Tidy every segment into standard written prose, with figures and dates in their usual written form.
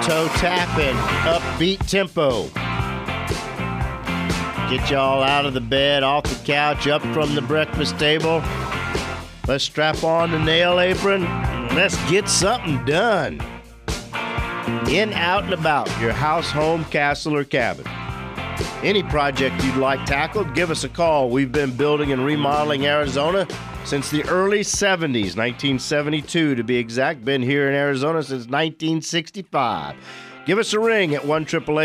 toe tapping, upbeat tempo. Get y'all out of the bed, off the couch, up from the breakfast table. Let's strap on the nail apron and let's get something done. In, out, and about your house, home, castle, or cabin. Any project you'd like tackled, give us a call. We've been building and remodeling Arizona since the early 70s, 1972 to be exact. Been here in Arizona since 1965. Give us a ring at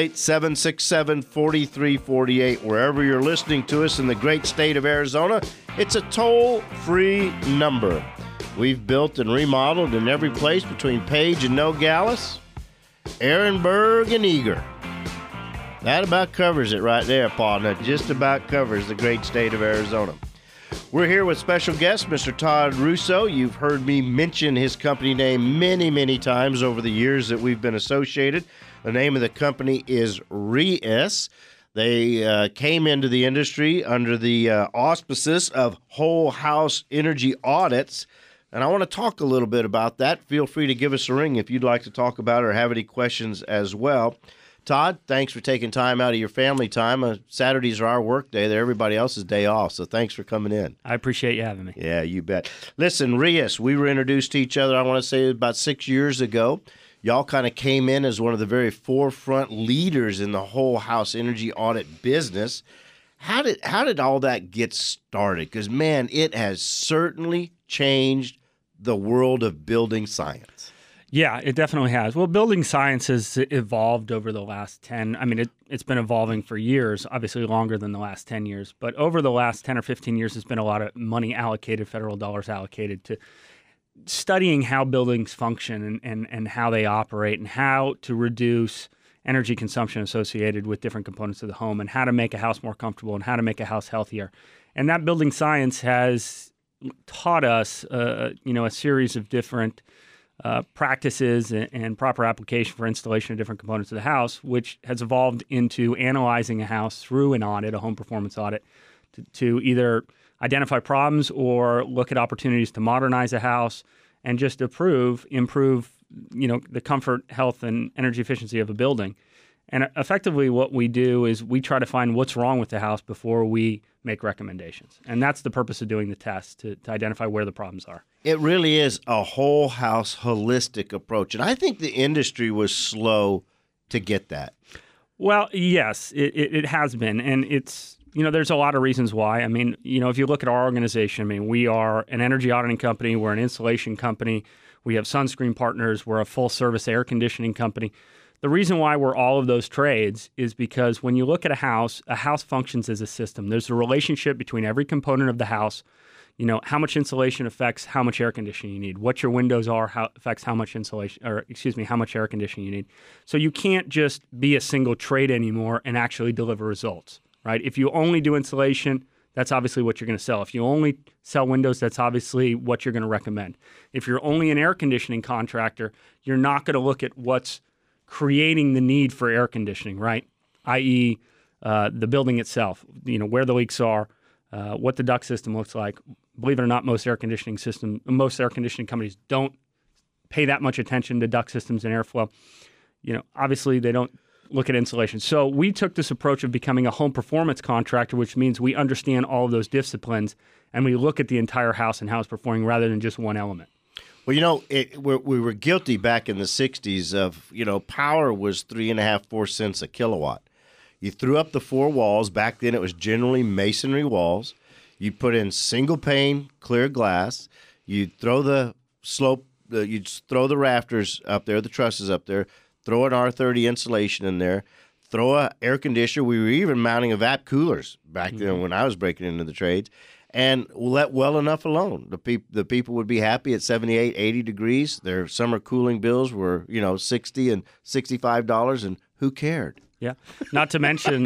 1-888-767-4348. Wherever you're listening to us in the great state of Arizona, it's a toll-free number. We've built and remodeled in every place between Page and Nogales, Ehrenberg and Eager. That about covers it right there, Paul. That just about covers the great state of Arizona. We're here with special guest, Mr. Todd Russo. You've heard me mention his company name many, many times over the years that we've been associated. The name of the company is REIS. They came into the industry under the auspices of whole house energy audits. And I want to talk a little bit about that. Feel free to give us a ring if you'd like to talk about it or have any questions as well. Todd, thanks for taking time out of your family time. Saturdays are our work day. They're everybody else's day off, so thanks for coming in. I appreciate you having me. Yeah, you bet. Listen, REIS, we were introduced to each other, I want to say, about 6 years ago. Y'all kind of came in as one of the very forefront leaders in the whole house energy audit business. How did all that get started? Because, man, it has certainly changed the world of building science. Yeah, it definitely has. Well, building science has evolved over the last 10. I mean, it's been evolving for years, obviously longer than the last 10 years. But over the last 10 or 15 years, there's been a lot of money allocated, federal dollars allocated to studying how buildings function and how they operate and how to reduce energy consumption associated with different components of the home and how to make a house more comfortable and how to make a house healthier. And that building science has taught us, a series of different practices and proper application for installation of different components of the house, which has evolved into analyzing a house through an audit, a home performance audit, to either identify problems or look at opportunities to modernize a house and just improve, the comfort, health, and energy efficiency of a building. And effectively what we do is we try to find what's wrong with the house before we make recommendations. And that's the purpose of doing the test, to identify where the problems are. It really is a whole house holistic approach. And I think the industry was slow to get that. Well, yes, it has been. And it's, there's a lot of reasons why. I mean, if you look at our organization, we are an energy auditing company. We're an insulation company. We have sunscreen partners. We're a full service air conditioning company. The reason why we're all of those trades is because when you look at a house functions as a system. There's a relationship between every component of the house. How much insulation affects how much air conditioning you need. What your windows are affects how much how much air conditioning you need. So you can't just be a single trade anymore and actually deliver results, right? If you only do insulation, that's obviously what you're going to sell. If you only sell windows, that's obviously what you're going to recommend. If you're only an air conditioning contractor, you're not going to look at what's creating the need for air conditioning, right? i.e., the building itself, where the leaks are, what the duct system looks like. Believe it or not, most air conditioning companies don't pay that much attention to duct systems and airflow. Obviously they don't look at insulation. So we took this approach of becoming a home performance contractor, which means we understand all of those disciplines and we look at the entire house and how it's performing rather than just one element. Well, we were guilty back in the 60s of, power was 3.5, 4 cents a kilowatt. You threw up the four walls. Back then it was generally masonry walls. You put in single pane, clear glass. You'd throw the you'd throw the rafters up there, the trusses up there, throw an R30 insulation in there, throw an air conditioner. We were even mounting evap coolers back then when I was breaking into the trades. And let well enough alone. The people would be happy at 78, 80 degrees. Their summer cooling bills were, $60 and $65, and who cared? Yeah. Not to mention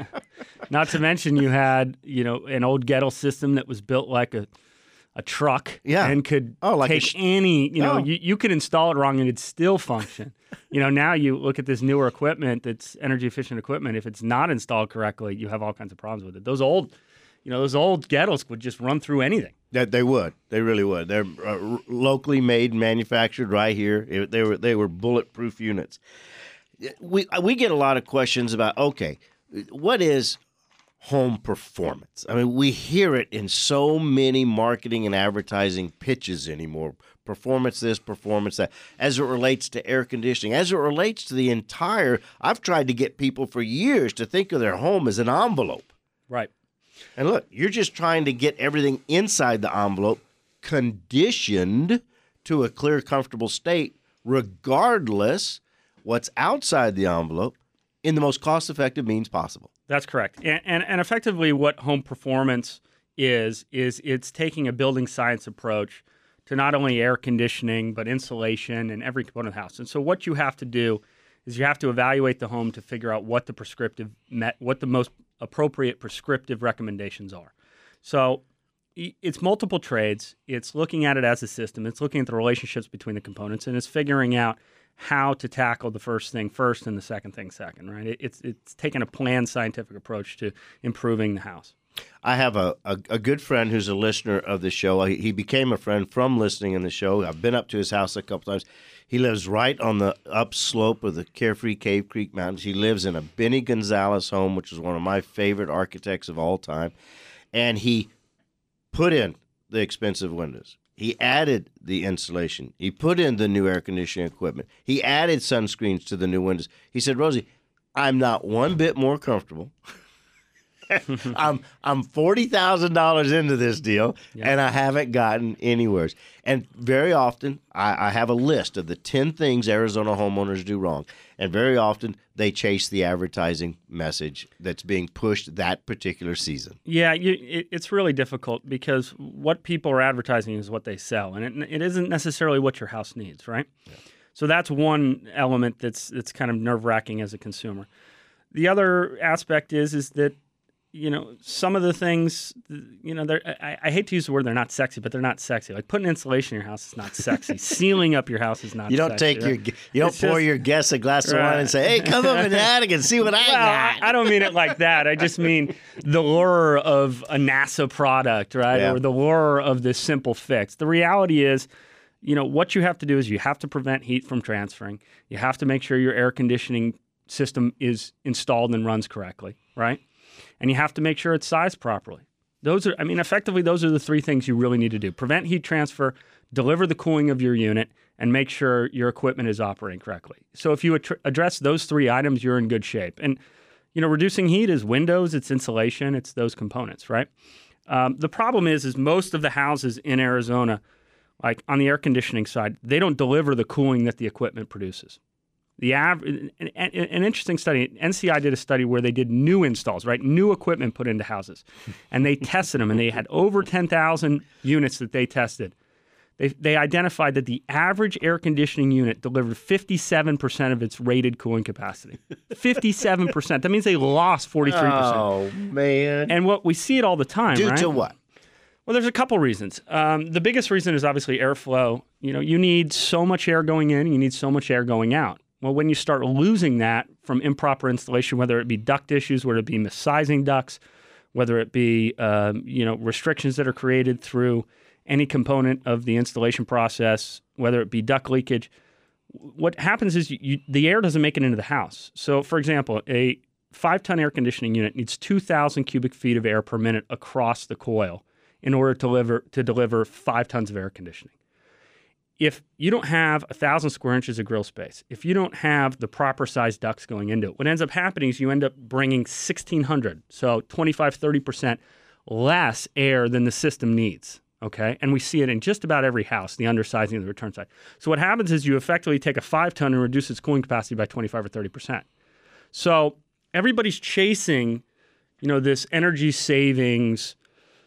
you had, an old Gettle system that was built like a truck and could take any, you could install it wrong and it'd still function. Now you look at this newer equipment that's energy efficient equipment. If it's not installed correctly, you have all kinds of problems with it. Those old Gettles would just run through anything. They would. They really would. They're locally made and manufactured right here. They were bulletproof units. we get a lot of questions about, okay, what is home performance? I mean, we hear it in so many marketing and advertising pitches anymore. Performance this, performance that, as it relates to air conditioning, as it relates to the entire, I've tried to get people for years to think of their home as an envelope. Right. And look, you're just trying to get everything inside the envelope conditioned to a clear, comfortable state, regardless what's outside the envelope, in the most cost-effective means possible. That's correct. And effectively what home performance is it's taking a building science approach to not only air conditioning, but insulation and every component of the house. And so what you have to do is you have to evaluate the home to figure out what the most appropriate prescriptive recommendations are. So it's multiple trades. It's looking at it as a system. It's looking at the relationships between the components, and it's figuring out how to tackle the first thing first and the second thing second, right? It's taking a planned scientific approach to improving the house. I have a good friend who's a listener of the show. He became a friend from listening in the show. I've been up to his house a couple times. He lives right on the upslope of the Carefree Cave Creek Mountains. He lives in a Benny Gonzalez home, which is one of my favorite architects of all time. And he put in the expensive windows. He added the insulation. He put in the new air conditioning equipment. He added sunscreens to the new windows. He said, Rosie, I'm not one bit more comfortable. I'm $40,000 into this deal, and I haven't gotten anywhere. And very often, I have a list of the 10 things Arizona homeowners do wrong. And very often, they chase the advertising message that's being pushed that particular season. Yeah, it's really difficult because what people are advertising is what they sell, and it isn't necessarily what your house needs, right? Yeah. So that's one element that's kind of nerve-wracking as a consumer. The other aspect is that, you know, some of the things, you know, I hate to use the word they're not sexy, but they're not sexy. Like putting insulation in your house is not sexy. Sealing up your house is not sexy. You don't pour your guests a glass of wine and say, hey, come up in the attic and see what I got. I don't mean it like that. I just mean the lure of a NASA product, right? Yeah. Or the lure of this simple fix. The reality is, you know, what you have to do is you have to prevent heat from transferring. You have to make sure your air conditioning system is installed and runs correctly, right? And you have to make sure it's sized properly. Effectively, those are the three things you really need to do. Prevent heat transfer, deliver the cooling of your unit, and make sure your equipment is operating correctly. So if you address those three items, you're in good shape. And, you know, reducing heat is windows, it's insulation, it's those components, right? The problem is most of the houses in Arizona, like on the air conditioning side, they don't deliver the cooling that the equipment produces. An interesting study, NCI did a study where they did new installs, right? New equipment put into houses. And they tested them, and they had over 10,000 units that they tested. They identified that the average air conditioning unit delivered 57% of its rated cooling capacity. 57%. That means they lost 43%. Oh, man. And what we see it all the time, Due right? to what? Well, there's a couple reasons. The biggest reason is obviously airflow. You know, you need so much air going in, you need so much air going out. Well, when you start losing that from improper installation, whether it be duct issues, whether it be missizing ducts, whether it be restrictions that are created through any component of the installation process, whether it be duct leakage, what happens is the air doesn't make it into the house. So, for example, a 5-ton air conditioning unit needs 2,000 cubic feet of air per minute across the coil in order to deliver 5 tons of air conditioning. If you don't have 1,000 square inches of grill space, if you don't have the proper size ducts going into it, what ends up happening is you end up bringing 1,600, so 25, 30% less air than the system needs, okay? And we see it in just about every house, the undersizing of the return side. So what happens is you effectively take a 5-ton and reduce its cooling capacity by 25 or 30%. So everybody's chasing, you know, this energy savings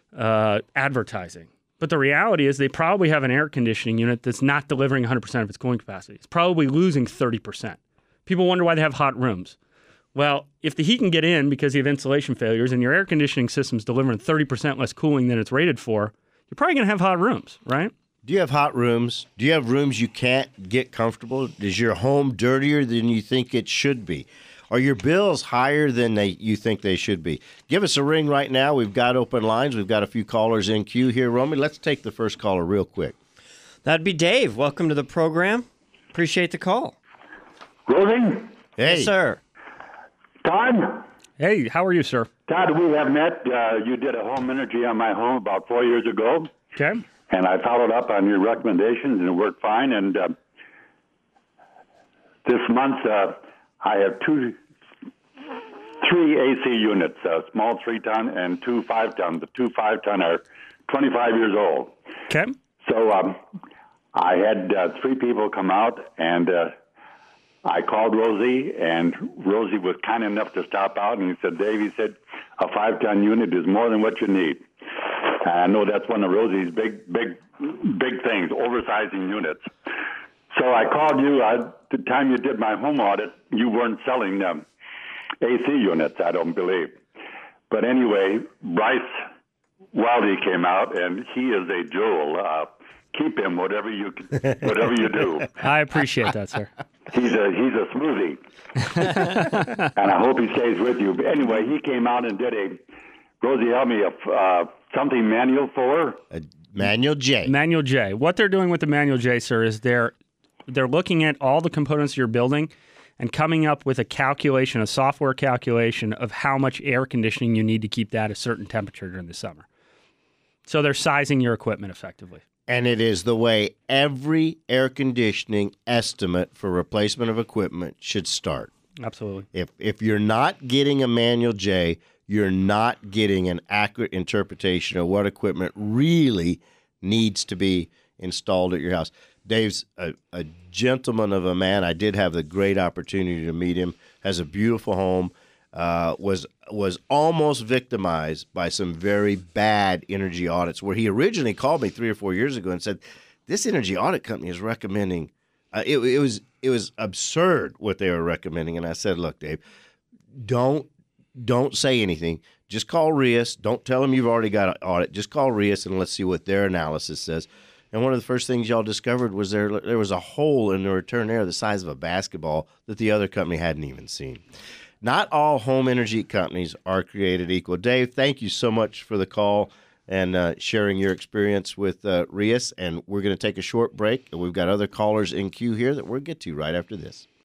advertising. But the reality is they probably have an air conditioning unit that's not delivering 100% of its cooling capacity. It's probably losing 30%. People wonder why they have hot rooms. Well, if the heat can get in because you have insulation failures and your air conditioning system's delivering 30% less cooling than it's rated for, you're probably going to have hot rooms, right? Do you have hot rooms? Do you have rooms you can't get comfortable? Is your home dirtier than you think it should be? Are your bills higher than you think they should be? Give us a ring right now. We've got open lines. We've got a few callers in queue here, Romy. Let's take the first caller real quick. That'd be Dave. Welcome to the program. Appreciate the call. Rosie? Hey. Yes, sir. Todd? Hey, how are you, sir? Todd, we have met. You did a home energy on my home about 4 years ago, Okay. and I followed up on your recommendations, and it worked fine. And this month, I have three AC units, a small 3-ton and 2 5-ton. The 2 5-ton are 25 years old. Okay. So I had 3 people come out, and I called Rosie, and Rosie was kind enough to stop out, and he said, Dave, he said, a 5-ton unit is more than what you need. I know that's one of Rosie's big things, oversizing units. So I called you. The time you did my home audit, you weren't selling AC units, I don't believe. But anyway, Bryce Wildy came out, and he is a jewel. Keep him, whatever you do. I appreciate that, sir. He's a smoothie, and I hope he stays with you. But anyway, he came out and did Rosie, help me, something manual for A Manual J. Manual J. What they're doing with the Manual J, sir, is they're looking at all the components of your building and coming up with a calculation, a software calculation of how much air conditioning you need to keep that at a certain temperature during the summer. So they're sizing your equipment effectively. And it is the way every air conditioning estimate for replacement of equipment should start. Absolutely. If you're not getting a Manual J, you're not getting an accurate interpretation of what equipment really needs to be installed at your house. Dave's a gentleman of a man. I did have the great opportunity to meet him. Has a beautiful home. Was almost victimized by some very bad energy audits, where he originally called me 3 or 4 years ago and said, "This energy audit company is recommending." It was absurd what they were recommending, and I said, "Look, Dave, don't say anything. Just call Rias. Don't tell them you've already got an audit. Just call Rias and let's see what their analysis says." And one of the first things y'all discovered was there was a hole in the return air the size of a basketball that the other company hadn't even seen. Not all home energy companies are created equal. Dave, thank you so much for the call and sharing your experience with Rias. And we're going to take a short break. And we've got other callers in queue here that we'll get to right after this.